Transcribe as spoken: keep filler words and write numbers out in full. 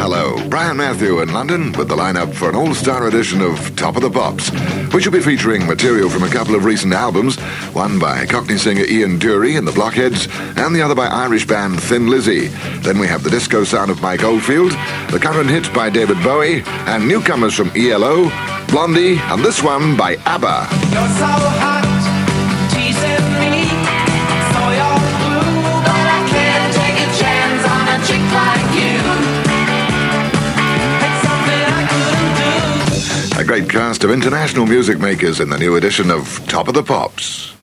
L O. Brian Matthew in London with the lineup for an all-star edition of Top of the Pops, which will be featuring material from a couple of recent albums, one by Cockney singer Ian Dury and the Blockheads, and the other by Irish band Thin Lizzy. Then we have the disco sound of Mike Oldfield, the current hits by David Bowie, and newcomers from E L O, Blondie, and this one by ABBA. You're so hot, teasing me, so you're blue, but I can't take a chance on a chick like you. It's something I couldn't do. A great cast of international music makers in the new edition of Top of the Pops.